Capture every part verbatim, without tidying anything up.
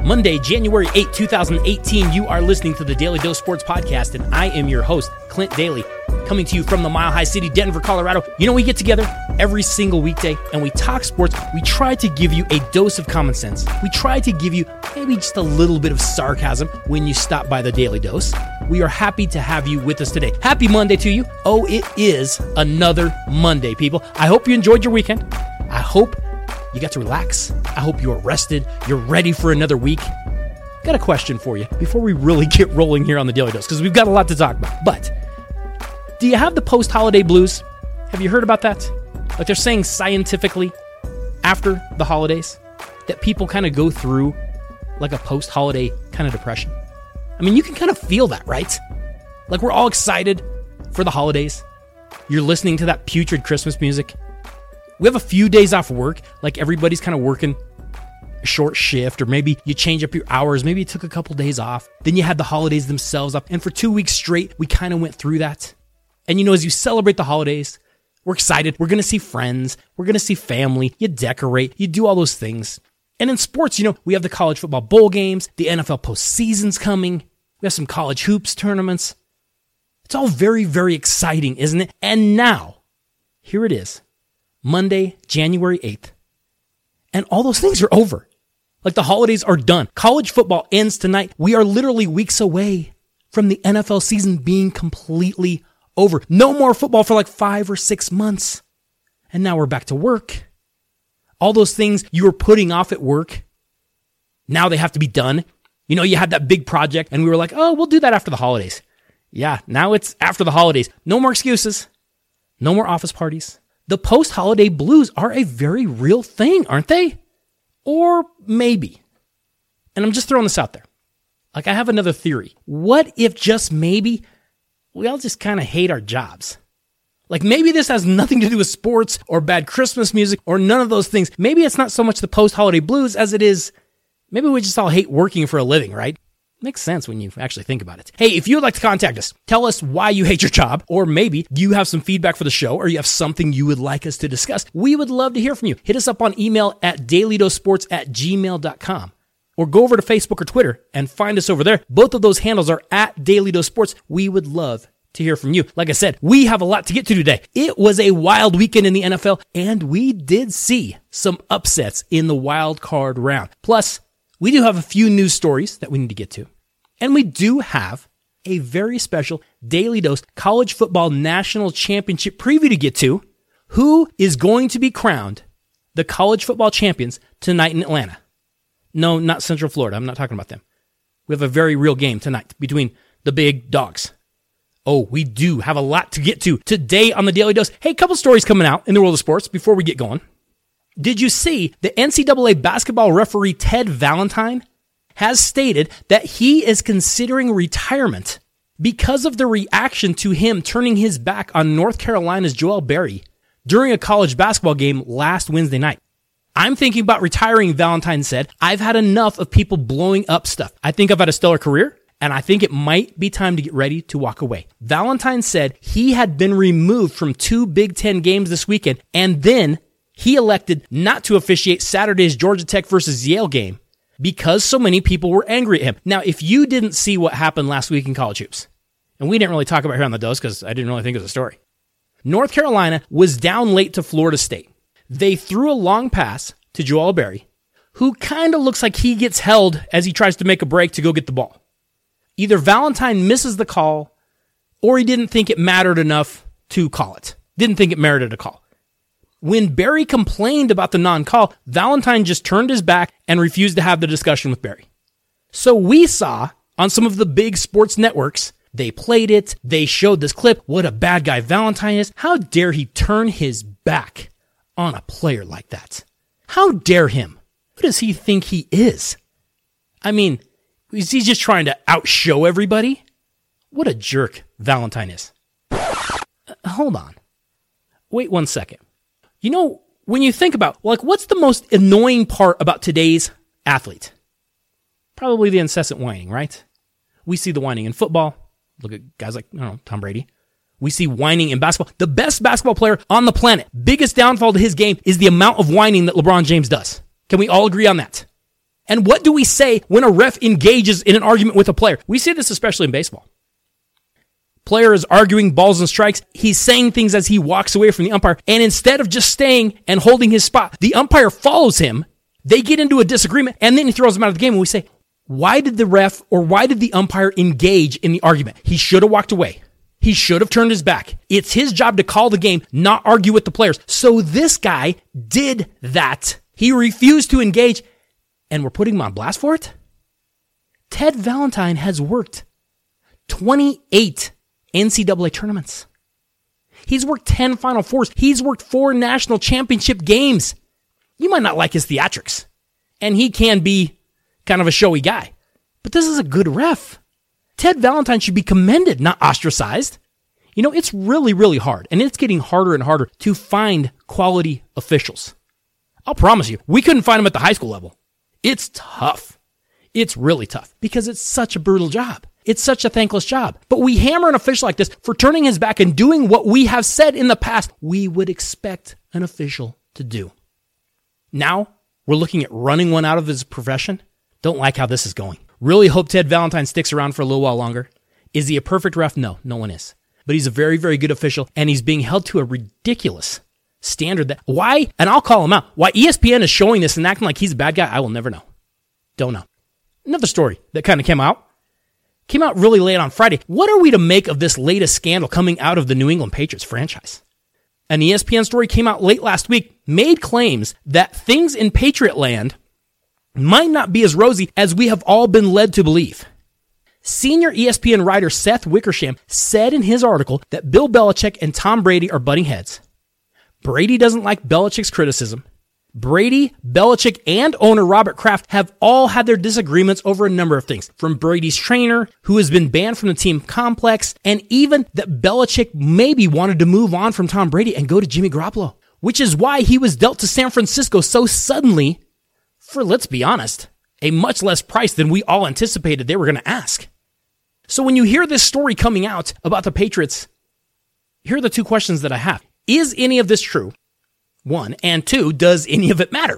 Monday, January eighth, twenty eighteen, you are listening to the Daily Dose Sports Podcast, and I am your host, Clint Daly, coming to you from the Mile High City, Denver, Colorado. You know, we get together every single weekday, and we talk sports. We try to give you a dose of common sense. We try to give you maybe just a little bit of sarcasm when you stop by the Daily Dose. We are happy to have you with us today. Happy Monday to you. Oh, it is another Monday, people. I hope you enjoyed your weekend. I hope you got to relax. I hope you're rested. You're ready for another week. Got a question for you before we really get rolling here on the Daily Dose, because we've got a lot to talk about. But do you have the post-holiday blues? Have you heard about that? Like they're saying scientifically after the holidays that people kind of go through like a post-holiday kind of depression. I mean, you can kind of feel that, right? Like we're all excited for the holidays. You're listening to that putrid Christmas music. We have a few days off work, like everybody's kind of working a short shift, or maybe you change up your hours, maybe you took a couple days off, then you had the holidays themselves up, and for two weeks straight, we kind of went through that. And you know, as you celebrate the holidays, we're excited, we're going to see friends, we're going to see family, you decorate, you do all those things. And in sports, you know, we have the college football bowl games, the N F L postseason's coming, we have some college hoops tournaments. It's all very, very exciting, isn't it? And now, here it is. Monday, January eighth. And all those things are over. Like the holidays are done. College football ends tonight. We are literally weeks away from the N F L season being completely over. No more football for like five or six months. And now we're back to work. All those things you were putting off at work, now they have to be done. You know, you had that big project and we were like, oh, we'll do that after the holidays. Yeah, now it's after the holidays. No more excuses. No more office parties. The post-holiday blues are a very real thing, aren't they? Or maybe. And I'm just throwing this out there. Like, I have another theory. What if just maybe we all just kind of hate our jobs? Like, maybe this has nothing to do with sports or bad Christmas music or none of those things. Maybe it's not so much the post-holiday blues as it is, maybe we just all hate working for a living, right? Makes sense when you actually think about it. Hey, if you would like to contact us, tell us why you hate your job, or maybe you have some feedback for the show, or you have something you would like us to discuss. We would love to hear from you. Hit us up on email at dailydosports at gmail dot com, or go over to Facebook or Twitter and find us over there. Both of those handles are at dailydosports. We would love to hear from you. Like I said, we have a lot to get to today. It was a wild weekend in the N F L, and we did see some upsets in the wild card round. Plus, we do have a few news stories that we need to get to. And we do have a very special Daily Dose College Football National Championship preview to get to. Who is going to be crowned the college football champions tonight in Atlanta? No, not Central Florida. I'm not talking about them. We have a very real game tonight between the big dogs. Oh, we do have a lot to get to today on the Daily Dose. Hey, a couple stories coming out in the world of sports before we get going. Did you see the N C double A basketball referee Ted Valentine has stated that he is considering retirement because of the reaction to him turning his back on North Carolina's Joel Berry during a college basketball game last Wednesday night. I'm thinking about retiring, Valentine said. I've had enough of people blowing up stuff. I think I've had a stellar career, and I think it might be time to get ready to walk away. Valentine said he had been removed from two Big Ten games this weekend, and then he elected not to officiate Saturday's Georgia Tech versus Yale game because so many people were angry at him. Now, if you didn't see what happened last week in college hoops, and we didn't really talk about it here on the Dose because I didn't really think it was a story. North Carolina was down late to Florida State. They threw a long pass to Joel Berry, who kind of looks like he gets held as he tries to make a break to go get the ball. Either Valentine misses the call, or he didn't think it mattered enough to call it. Didn't think it merited a call. When Berry complained about the non-call, Valentine just turned his back and refused to have the discussion with Berry. So we saw on some of the big sports networks, they played it, they showed this clip, what a bad guy Valentine is. How dare he turn his back on a player like that? How dare him? Who does he think he is? I mean, is he just trying to outshow everybody? What a jerk Valentine is. Uh, hold on. Wait one second. You know, when you think about, like, what's the most annoying part about today's athlete? Probably the incessant whining, right? We see the whining in football. Look at guys like, I don't know, Tom Brady. We see whining in basketball. The best basketball player on the planet, biggest downfall to his game is the amount of whining that LeBron James does. Can we all agree on that? And what do we say when a ref engages in an argument with a player? We see this especially in baseball. Player is arguing balls and strikes. He's saying things as he walks away from the umpire. And instead of just staying and holding his spot, the umpire follows him. They get into a disagreement and then he throws him out of the game. And we say, why did the ref or why did the umpire engage in the argument? He should have walked away. He should have turned his back. It's his job to call the game, not argue with the players. So this guy did that. He refused to engage, and we're putting him on blast for it? Ted Valentine has worked twenty-eight N C double A tournaments. He's worked ten Final Fours. He's worked four national championship games. You might not like his theatrics, and he can be kind of a showy guy, but this is a good ref. Ted Valentine should be commended, not ostracized. You know, it's really, really hard, and it's getting harder and harder to find quality officials. I'll promise you, we couldn't find them at the high school level. It's tough. It's really tough because it's such a brutal job. It's such a thankless job. But we hammer an official like this for turning his back and doing what we have said in the past we would expect an official to do. Now, we're looking at running one out of his profession. Don't like how this is going. Really hope Ted Valentine sticks around for a little while longer. Is he a perfect ref? No, no one is. But he's a very, very good official, and he's being held to a ridiculous standard. That why, and I'll call him out, why E S P N is showing this and acting like he's a bad guy, I will never know. Don't know. Another story that kind of came out, came out really late on Friday. What are we to make of this latest scandal coming out of the New England Patriots franchise? An E S P N story came out late last week, made claims that things in Patriot land might not be as rosy as we have all been led to believe. Senior E S P N writer Seth Wickersham said in his article that Bill Belichick and Tom Brady are butting heads. Brady doesn't like Belichick's criticism. Brady, Belichick, and owner Robert Kraft have all had their disagreements over a number of things, from Brady's trainer, who has been banned from the team complex, and even that Belichick maybe wanted to move on from Tom Brady and go to Jimmy Garoppolo, which is why he was dealt to San Francisco so suddenly for, let's be honest, a much less price than we all anticipated they were going to ask. So when you hear this story coming out about the Patriots, here are the two questions that I have. Is any of this true? One. And two, does any of it matter?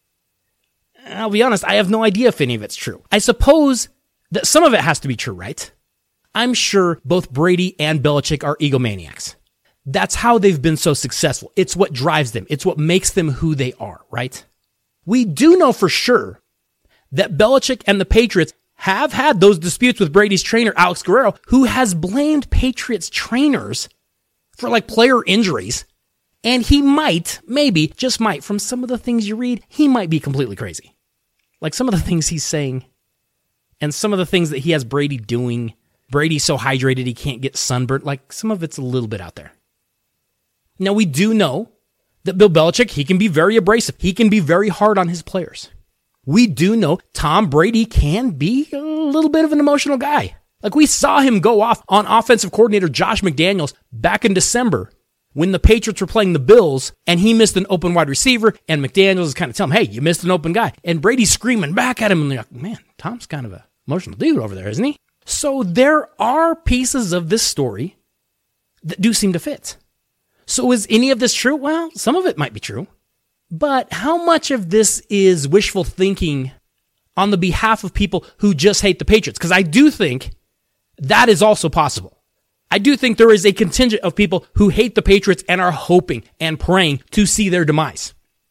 I'll be honest, I have no idea if any of it's true. I suppose that some of it has to be true, right? I'm sure both Brady and Belichick are egomaniacs. That's how they've been so successful. It's what drives them. It's what makes them who they are, right? We do know for sure that Belichick and the Patriots have had those disputes with Brady's trainer, Alex Guerrero, who has blamed Patriots trainers for like player injuries. And he might, maybe, just might, from some of the things you read, he might be completely crazy. Like some of the things he's saying and some of the things that he has Brady doing. Brady's so hydrated he can't get sunburnt. Like some of it's a little bit out there. Now we do know that Bill Belichick, he can be very abrasive. He can be very hard on his players. We do know Tom Brady can be a little bit of an emotional guy. Like we saw him go off on offensive coordinator Josh McDaniels back in December when the Patriots were playing the Bills and he missed an open wide receiver and McDaniels is kind of telling him, hey, you missed an open guy. And Brady's screaming back at him and they're like, man, Tom's kind of an emotional dude over there, isn't he? So there are pieces of this story that do seem to fit. So is any of this true? Well, some of it might be true. But how much of this is wishful thinking on the behalf of people who just hate the Patriots? Because I do think that is also possible. I do think there is a contingent of people who hate the Patriots and are hoping and praying to see their demise.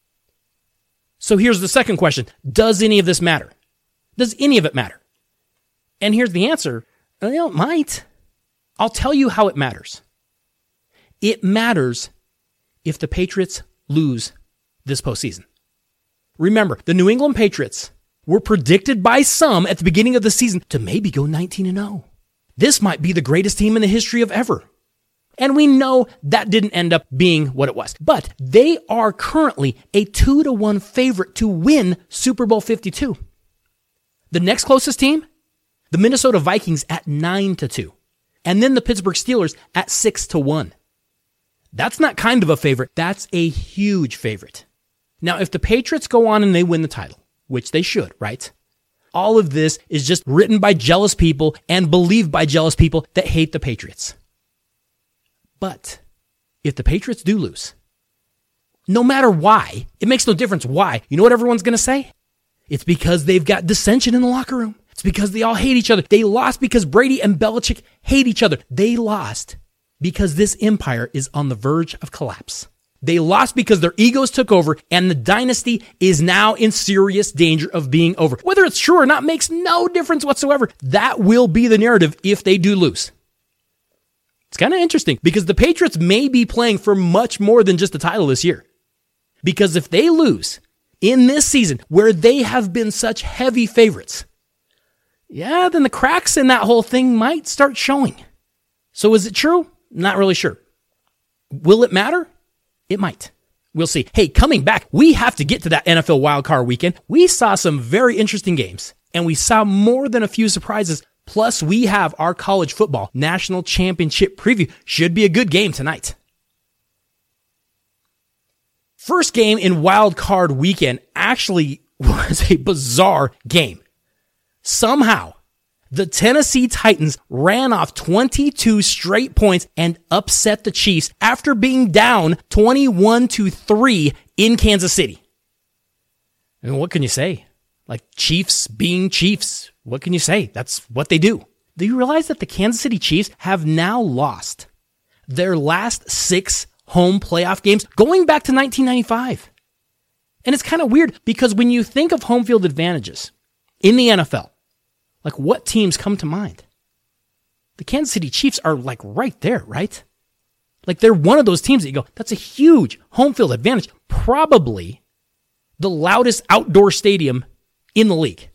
So here's the second question. Does any of this matter? Does any of it matter? And here's the answer. Well, it might. I'll tell you how it matters. It matters if the Patriots lose this postseason. Remember, the New England Patriots were predicted by some at the beginning of the season to maybe go nineteen and oh. This might be the greatest team in the history of ever. And we know that didn't end up being what it was. But they are currently a two to one favorite to win Super Bowl fifty-two. The next closest team, the Minnesota Vikings at nine to two. And then the Pittsburgh Steelers at six to one. That's not kind of a favorite. That's a huge favorite. Now, if the Patriots go on and they win the title, which they should, right? All of this is just written by jealous people and believed by jealous people that hate the Patriots. But if the Patriots do lose, no matter why, it makes no difference why. You know what everyone's going to say? It's because they've got dissension in the locker room. It's because they all hate each other. They lost because Brady and Belichick hate each other. They lost because this empire is on the verge of collapse. They lost because their egos took over, and the dynasty is now in serious danger of being over. Whether it's true or not makes no difference whatsoever. That will be the narrative if they do lose. It's kind of interesting because the Patriots may be playing for much more than just the title this year. Because if they lose in this season, where they have been such heavy favorites, yeah, then the cracks in that whole thing might start showing. So is it true? Not really sure. Will it matter? It might. We'll see. Hey, coming back, we have to get to that N F L wildcard weekend. We saw some very interesting games, and we saw more than a few surprises. Plus, we have our college football national championship preview. Should be a good game tonight. First game in wildcard weekend actually was a bizarre game. Somehow, the Tennessee Titans ran off twenty-two straight points and upset the Chiefs after being down twenty-one to three in Kansas City. And what can you say? Like, Chiefs being Chiefs. What can you say? That's what they do. Do you realize that the Kansas City Chiefs have now lost their last six home playoff games going back to nineteen ninety-five? And it's kind of weird because when you think of home field advantages in the N F L, like, what teams come to mind? The Kansas City Chiefs are, like, right there, right? Like, they're one of those teams that you go, that's a huge home field advantage. Probably the loudest outdoor stadium in the league.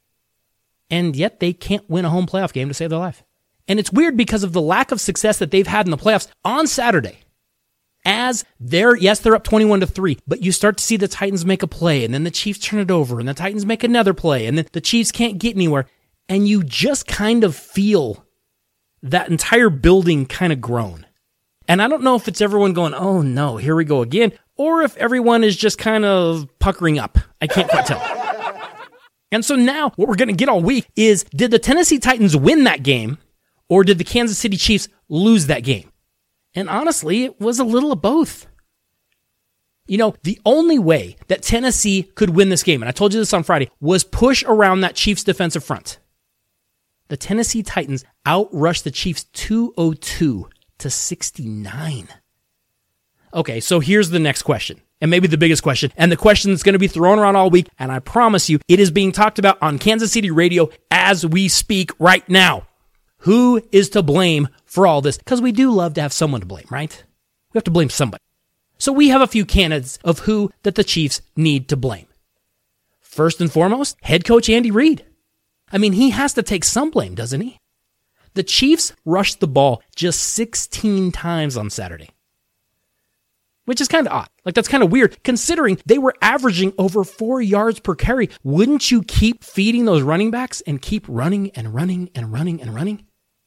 And yet they can't win a home playoff game to save their life. And it's weird because of the lack of success that they've had in the playoffs on Saturday. As they're, yes, they're up twenty-one to three, but you start to see the Titans make a play, and then the Chiefs turn it over, and the Titans make another play, and then the Chiefs can't get anywhere. And you just kind of feel that entire building kind of groan. And I don't know if it's everyone going, oh no, here we go again, or if everyone is just kind of puckering up. I can't quite tell. And so now what we're going to get all week is, did the Tennessee Titans win that game, or did the Kansas City Chiefs lose that game? And honestly, it was a little of both. You know, the only way that Tennessee could win this game, and I told you this on Friday, was push around that Chiefs defensive front. The Tennessee Titans outrushed the Chiefs two oh two to sixty-nine. Okay, so here's the next question, and maybe the biggest question, and the question that's going to be thrown around all week, and I promise you, it is being talked about on Kansas City radio as we speak right now. Who is to blame for all this? Because we do love to have someone to blame, right? We have to blame somebody. So we have a few candidates of who that the Chiefs need to blame. First and foremost, head coach Andy Reid. I mean, he has to take some blame, doesn't he? The Chiefs rushed the ball just sixteen times on Saturday, which is kind of odd. Like, that's kind of weird considering they were averaging over four yards per carry. Wouldn't you keep feeding those running backs and keep running and running and running and running?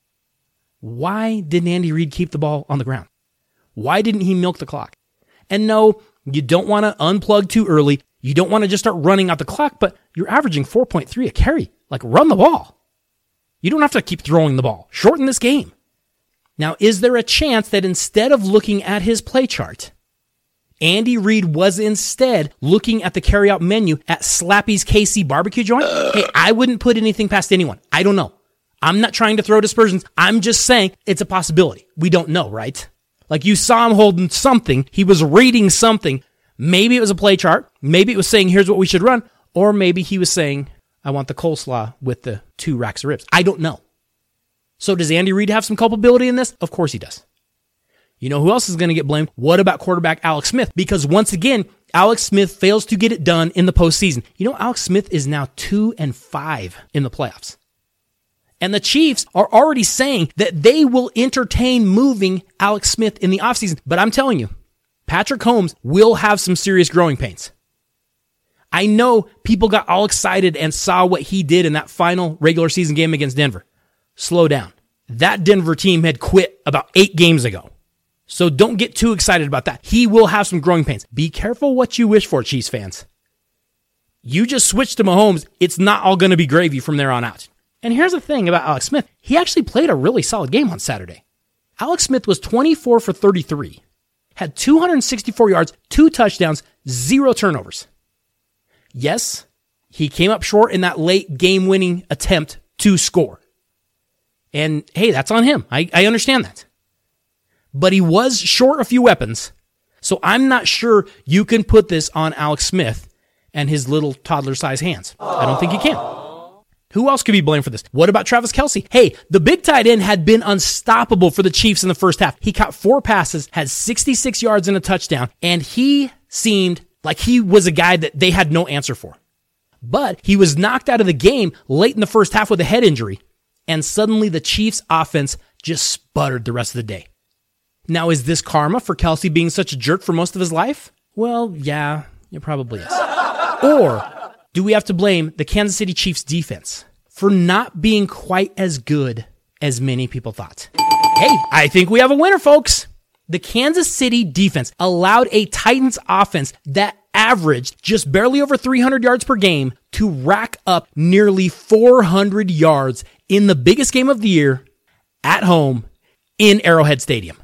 Why didn't Andy Reid keep the ball on the ground? Why didn't he milk the clock? And no, you don't want to unplug too early. You don't want to just start running out the clock, but you're averaging four point three a carry. Like, run the ball. You don't have to keep throwing the ball. Shorten this game. Now, is there a chance that instead of looking at his play chart, Andy Reid was instead looking at the carryout menu at Slappy's K C barbecue joint? Hey, I wouldn't put anything past anyone. I don't know. I'm not trying to throw dispersions. I'm just saying it's a possibility. We don't know, right? Like, you saw him holding something. He was reading something. Maybe it was a play chart. Maybe it was saying, here's what we should run. Or maybe he was saying, I want the coleslaw with the two racks of ribs. I don't know. So does Andy Reid have some culpability in this? Of course he does. You know who else is going to get blamed? What about quarterback Alex Smith? Because once again, Alex Smith fails to get it done in the postseason. You know, Alex Smith is now two and five in the playoffs. And the Chiefs are already saying that they will entertain moving Alex Smith in the offseason. But I'm telling you, Patrick Mahomes will have some serious growing pains. I know people got all excited and saw what he did in that final regular season game against Denver. Slow down. That Denver team had quit about eight games ago. So don't get too excited about that. He will have some growing pains. Be careful what you wish for, Chiefs fans. You just switch to Mahomes. It's not all going to be gravy from there on out. And here's the thing about Alex Smith. He actually played a really solid game on Saturday. Alex Smith was twenty-four for thirty-three, had two hundred sixty-four yards, two touchdowns, zero turnovers. Yes, He came up short in that late game-winning attempt to score. And hey, that's on him. I, I understand that. But he was short a few weapons. So I'm not sure you can put this on Alex Smith and his little toddler-sized hands. I don't think you can. Who else could be blamed for this? What about Travis Kelce? Hey, the big tight end had been unstoppable for the Chiefs in the first half. He caught four passes, had sixty-six yards and a touchdown, and he seemed like he was a guy that they had no answer for. But he was knocked out of the game late in the first half with a head injury, and suddenly the Chiefs' offense just sputtered the rest of the day. Now, is this karma for Kelce being such a jerk for most of his life? Well, yeah, it probably is. Or do we have to blame the Kansas City Chiefs defense for not being quite as good as many people thought? Hey, I think we have a winner, folks. The Kansas City defense allowed a Titans offense that averaged just barely over three hundred yards per game to rack up nearly four hundred yards in the biggest game of the year at home in Arrowhead Stadium.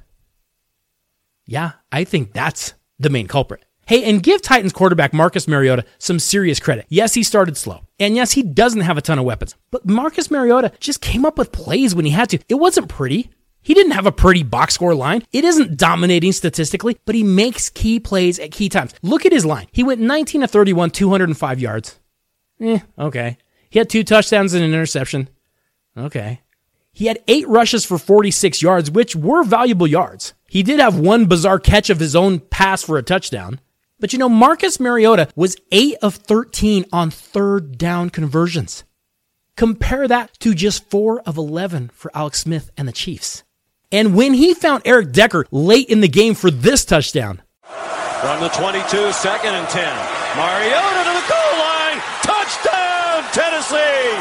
Yeah, I think that's the main culprit. Hey, and give Titans quarterback Marcus Mariota some serious credit. Yes, he started slow. And yes, he doesn't have a ton of weapons. But Marcus Mariota just came up with plays when he had to. It wasn't pretty. He didn't have a pretty box score line. It isn't dominating statistically, but he makes key plays at key times. Look at his line. He went nineteen of thirty-one, two hundred five yards. Eh, okay. He had two touchdowns and an interception. Okay. He had eight rushes for forty-six yards, which were valuable yards. He did have one bizarre catch of his own pass for a touchdown. But you know, Marcus Mariota was eight of thirteen on third down conversions. Compare that to just four of eleven for Alex Smith and the Chiefs. And when he found Eric Decker late in the game for this touchdown. From the twenty-two, second and ten. Mariota to the goal line. Touchdown, Tennessee.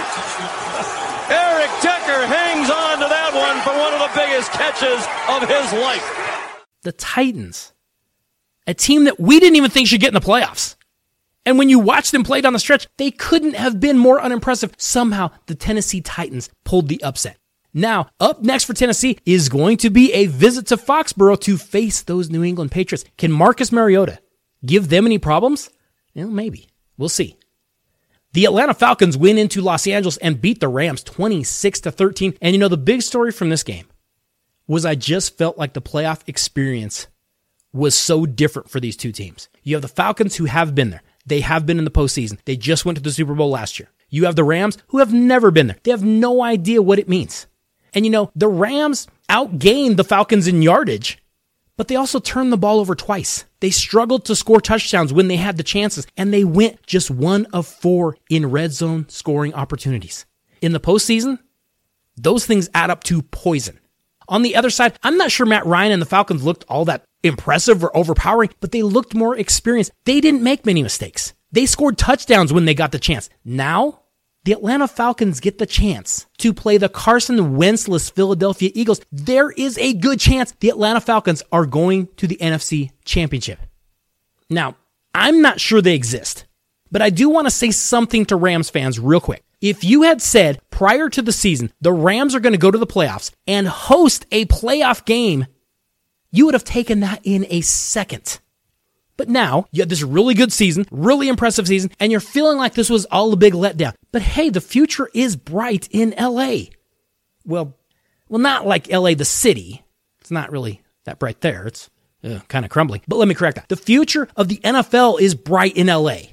Eric Decker hangs on to that one for one of the biggest catches of his life. The Titans, a team that we didn't even think should get in the playoffs. And when you watch them play down the stretch, they couldn't have been more unimpressive. Somehow, the Tennessee Titans pulled the upset. Now, up next for Tennessee is going to be a visit to Foxborough to face those New England Patriots. Can Marcus Mariota give them any problems? Well, maybe. We'll see. The Atlanta Falcons went into Los Angeles and beat the Rams twenty-six to thirteen. And you know, the big story from this game was I just felt like the playoff experience was so different for these two teams. You have the Falcons who have been there. They have been in the postseason. They just went to the Super Bowl last year. You have the Rams who have never been there. They have no idea what it means. And you know, the Rams outgained the Falcons in yardage, but they also turned the ball over twice. They struggled to score touchdowns when they had the chances, and they went just one of four in red zone scoring opportunities. In the postseason, those things add up to poison. On the other side, I'm not sure Matt Ryan and the Falcons looked all that impressive or overpowering, but they looked more experienced. They didn't make many mistakes. They scored touchdowns when they got the chance. Now, the Atlanta Falcons get the chance to play the Carson Wentzless Philadelphia Eagles. There is a good chance the Atlanta Falcons are going to the N F C Championship. Now, I'm not sure they exist, but I do want to say something to Rams fans real quick. If you had said prior to the season, the Rams are going to go to the playoffs and host a playoff game, you would have taken that in a second. But now, you had this really good season, really impressive season, and you're feeling like this was all a big letdown. But hey, the future is bright in L A. Well, well, not like L A the city. It's not really that bright there. It's uh, kind of crumbling. But let me correct that. The future of the N F L is bright in L A.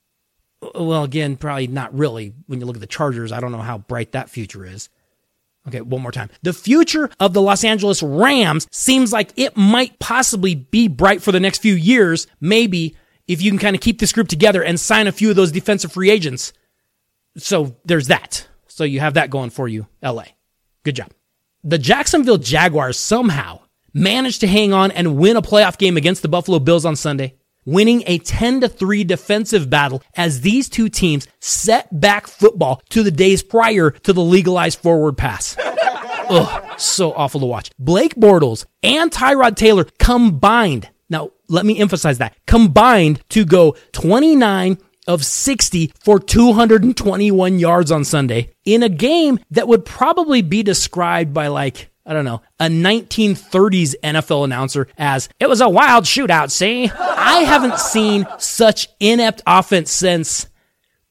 Well, again, probably not really. When you look at the Chargers, I don't know how bright that future is. Okay, one more time. The future of the Los Angeles Rams seems like it might possibly be bright for the next few years, maybe if you can kind of keep this group together and sign a few of those defensive free agents. So there's that. So you have that going for you, L A. Good job. The Jacksonville Jaguars somehow managed to hang on and win a playoff game against the Buffalo Bills on Sunday, winning a ten to three defensive battle as these two teams set back football to the days prior to the legalized forward pass. Ugh, so awful to watch. Blake Bortles and Tyrod Taylor combined, now let me emphasize that, combined to go twenty-nine of sixty for two hundred twenty-one yards on Sunday in a game that would probably be described by like, I don't know, a nineteen thirties N F L announcer as, it was a wild shootout, see? I haven't seen such inept offense since,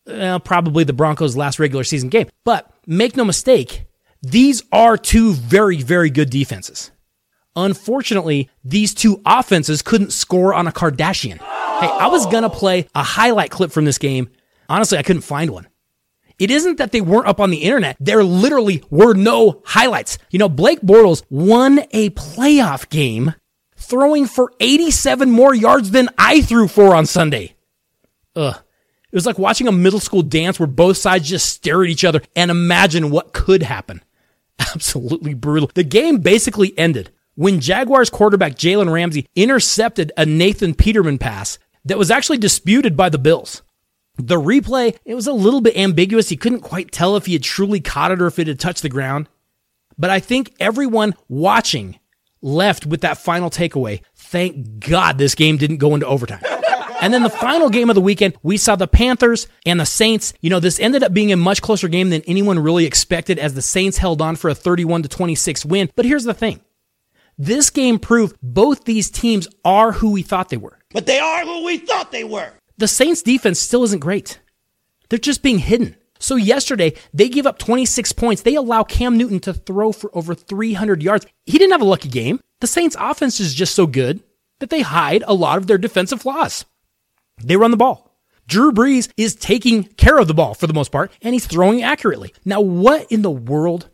uh, probably the Broncos' last regular season game. But make no mistake, these are two very, very good defenses. Unfortunately, these two offenses couldn't score on a Kardashian. Hey, I was going to play a highlight clip from this game. Honestly, I couldn't find one. It isn't that they weren't up on the internet. There literally were no highlights. You know, Blake Bortles won a playoff game throwing for eighty-seven more yards than I threw for on Sunday. Ugh. It was like watching a middle school dance where both sides just stare at each other and imagine what could happen. Absolutely brutal. The game basically ended when Jaguars quarterback Jalen Ramsey intercepted a Nathan Peterman pass that was actually disputed by the Bills. The replay, it was a little bit ambiguous. You couldn't quite tell if he had truly caught it or if it had touched the ground. But I think everyone watching left with that final takeaway. Thank God this game didn't go into overtime. And then the final game of the weekend, we saw the Panthers and the Saints. You know, this ended up being a much closer game than anyone really expected as the Saints held on for a thirty-one to twenty-six win. But here's the thing. This game proved both these teams are who we thought they were. But they are who we thought they were. The Saints defense still isn't great. They're just being hidden. So yesterday, they give up twenty-six points. They allow Cam Newton to throw for over three hundred yards. He didn't have a lucky game. The Saints offense is just so good that they hide a lot of their defensive flaws. They run the ball. Drew Brees is taking care of the ball for the most part, and he's throwing accurately. Now, what in the world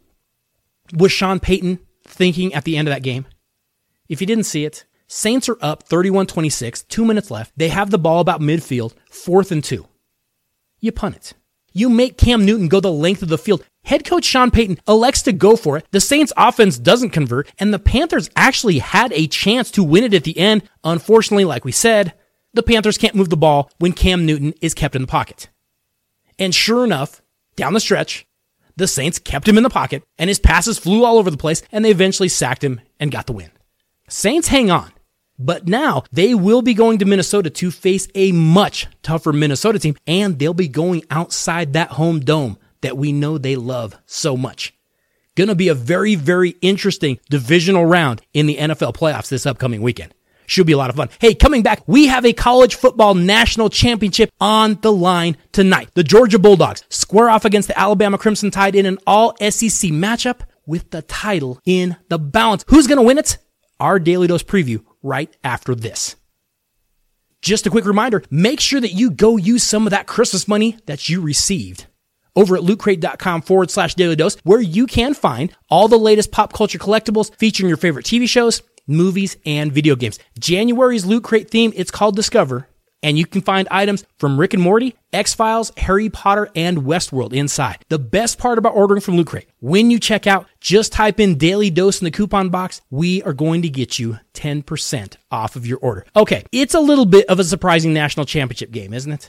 was Sean Payton thinking at the end of that game? If you didn't see it, Saints are up thirty-one twenty-six, two minutes left. They have the ball about midfield, fourth and two. You punt it. You make Cam Newton go the length of the field. Head coach Sean Payton elects to go for it. The Saints offense doesn't convert, and the Panthers actually had a chance to win it at the end. Unfortunately, like we said, the Panthers can't move the ball when Cam Newton is kept in the pocket. And sure enough, down the stretch, the Saints kept him in the pocket, and his passes flew all over the place, and they eventually sacked him and got the win. Saints hang on, but now they will be going to Minnesota to face a much tougher Minnesota team, and they'll be going outside that home dome that we know they love so much. Gonna be a very, very interesting divisional round in the N F L playoffs this upcoming weekend. Should be a lot of fun. Hey, coming back, we have a college football national championship on the line tonight. The Georgia Bulldogs square off against the Alabama Crimson Tide in an all S E C matchup with the title in the balance. Who's going to win it? Our Daily Dose preview right after this. Just a quick reminder, make sure that you go use some of that Christmas money that you received over at lootcrate.com forward slash daily dose, where you can find all the latest pop culture collectibles featuring your favorite T V shows, movies, and video games. January's Loot Crate theme, it's called Discover, and you can find items from Rick and Morty, X-Files, Harry Potter, and Westworld inside. The best part about ordering from Loot Crate, when you check out, just type in Daily Dose in the coupon box. We are going to get you ten percent off of your order. Okay, it's a little bit of a surprising national championship game, isn't it?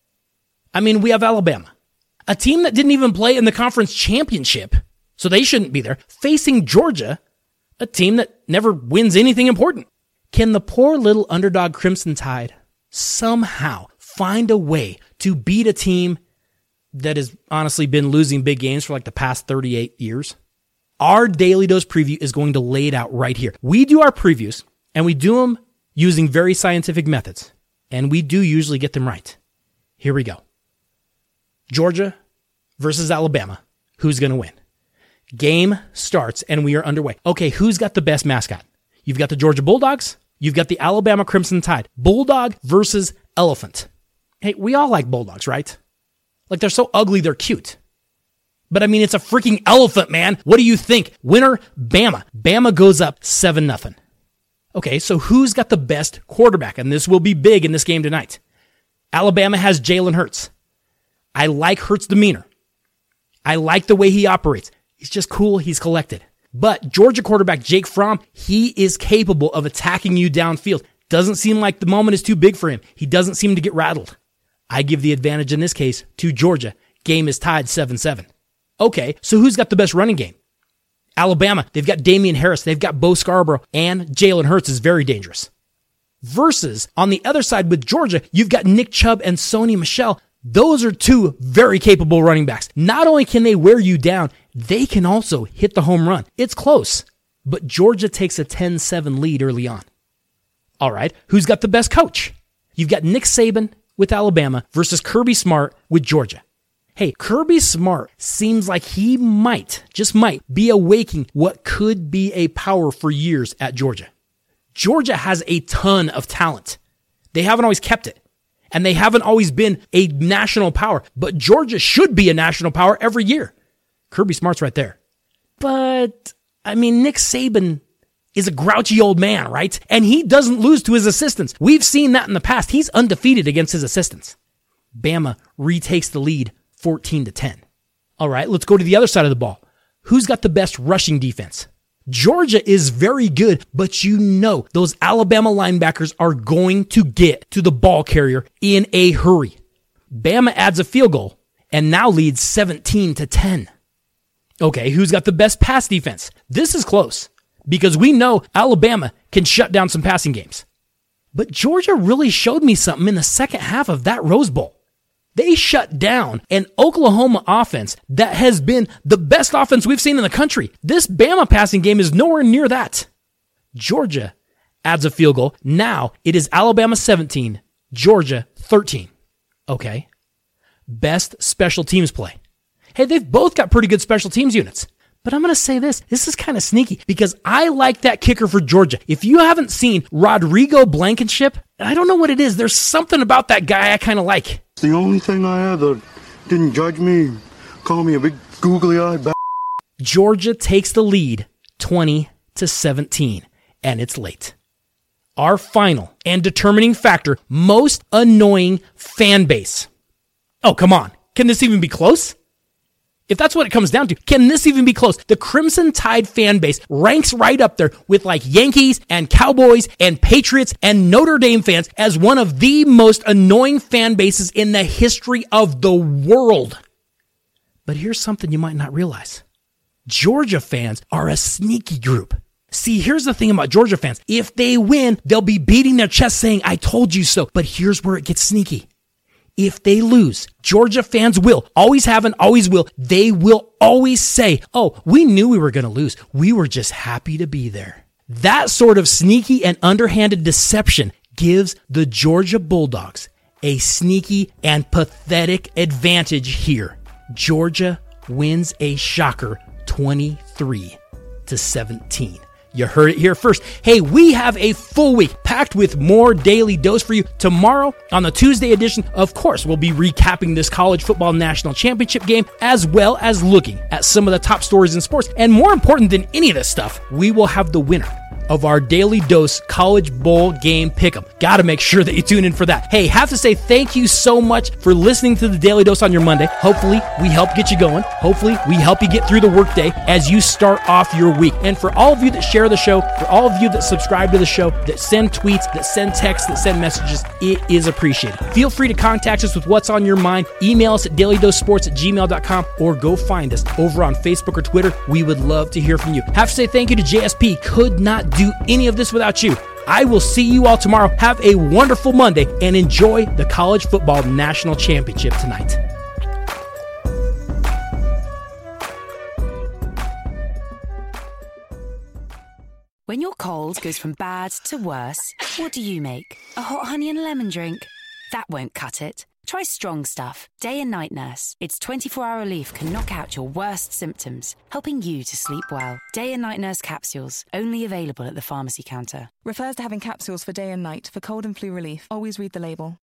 I mean, we have Alabama, a team that didn't even play in the conference championship, so they shouldn't be there, facing Georgia, a team that never wins anything important. Can the poor little underdog Crimson Tide somehow find a way to beat a team that has honestly been losing big games for like the past thirty-eight years? Our Daily Dose preview is going to lay it out right here. We do our previews, and we do them using very scientific methods, and we do usually get them right. Here we go. Georgia versus Alabama. Who's going to win? Game starts, and we are underway. Okay, who's got the best mascot? You've got the Georgia Bulldogs. You've got the Alabama Crimson Tide. Bulldog versus elephant. Hey, we all like bulldogs, right? Like, they're so ugly, they're cute. But, I mean, it's a freaking elephant, man. What do you think? Winner, Bama. Bama goes up seven nothing. Okay, so who's got the best quarterback? And this will be big in this game tonight. Alabama has Jalen Hurts. I like Hurts' demeanor. I like the way he operates. He's just cool. He's collected. But Georgia quarterback Jake Fromm, he is capable of attacking you downfield. Doesn't seem like the moment is too big for him. He doesn't seem to get rattled. I give the advantage in this case to Georgia. Game is tied seven seven. Okay, so who's got the best running game? Alabama. They've got Damian Harris. They've got Bo Scarborough. And Jalen Hurts is very dangerous. Versus, on the other side with Georgia, you've got Nick Chubb and Sony Michel. Those are two very capable running backs. Not only can they wear you down, they can also hit the home run. It's close, but Georgia takes a ten seven lead early on. All right, who's got the best coach? You've got Nick Saban with Alabama versus Kirby Smart with Georgia. Hey, Kirby Smart seems like he might, just might, be awakening what could be a power for years at Georgia. Georgia has a ton of talent. They haven't always kept it. And they haven't always been a national power. But Georgia should be a national power every year. Kirby Smart's right there. But, I mean, Nick Saban is a grouchy old man, right? And he doesn't lose to his assistants. We've seen that in the past. He's undefeated against his assistants. Bama retakes the lead fourteen to ten. All right, let's go to the other side of the ball. Who's got the best rushing defense? Georgia is very good, but you know those Alabama linebackers are going to get to the ball carrier in a hurry. Bama adds a field goal and now leads seventeen to ten. Okay, who's got the best pass defense? This is close because we know Alabama can shut down some passing games. But Georgia really showed me something in the second half of that Rose Bowl. They shut down an Oklahoma offense that has been the best offense we've seen in the country. This Bama passing game is nowhere near that. Georgia adds a field goal. Now it is Alabama seventeen, Georgia thirteen. Okay. Best special teams play. Hey, they've both got pretty good special teams units. But I'm going to say this. This is kind of sneaky because I like that kicker for Georgia. If you haven't seen Rodrigo Blankenship, I don't know what it is. There's something about that guy I kind of like. The only thing I had that didn't judge me, call me a big googly-eyed b****. Georgia takes the lead twenty to seventeen, and it's late. Our final and determining factor, most annoying fan base. Oh, come on. Can this even be close? If that's what it comes down to, can this even be close? The Crimson Tide fan base ranks right up there with like Yankees and Cowboys and Patriots and Notre Dame fans as one of the most annoying fan bases in the history of the world. But here's something you might not realize. Georgia fans are a sneaky group. See, here's the thing about Georgia fans. If they win, they'll be beating their chest saying, I told you so. But here's where it gets sneaky. If they lose, Georgia fans will, always have and always will, they will always say, oh, we knew we were going to lose. We were just happy to be there. That sort of sneaky and underhanded deception gives the Georgia Bulldogs a sneaky and pathetic advantage here. Georgia wins a shocker twenty-three to seventeen. You heard it here first. Hey, we have a full week packed with more Daily Dose for you. Tomorrow, on the Tuesday edition, of course, we'll be recapping this college football national championship game, as well as looking at some of the top stories in sports. And more important than any of this stuff, we will have the winner of our Daily Dose College Bowl game pick'em. Got to make sure that you tune in for that. Hey, have to say thank you so much for listening to the Daily Dose on your Monday. Hopefully, we help get you going. Hopefully, we help you get through the workday as you start off your week. And for all of you that share the show, for all of you that subscribe to the show, that send tweets, that send texts, that send messages, it is appreciated. Feel free to contact us with what's on your mind. Email us at daily dose sports at gmail dot com or go find us over on Facebook or Twitter. We would love to hear from you. Have to say thank you to J S P. Could not do any of this without you. I will see you all tomorrow. Have a wonderful Monday and enjoy the College Football National Championship tonight. When your cold goes from bad to worse, what do you make? A hot honey and lemon drink? That won't cut it. Try Strong Stuff, Day and Night Nurse. Its twenty-four hour relief can knock out your worst symptoms, helping you to sleep well. Day and Night Nurse capsules, only available at the pharmacy counter. Refers to having capsules for day and night for cold and flu relief. Always read the label.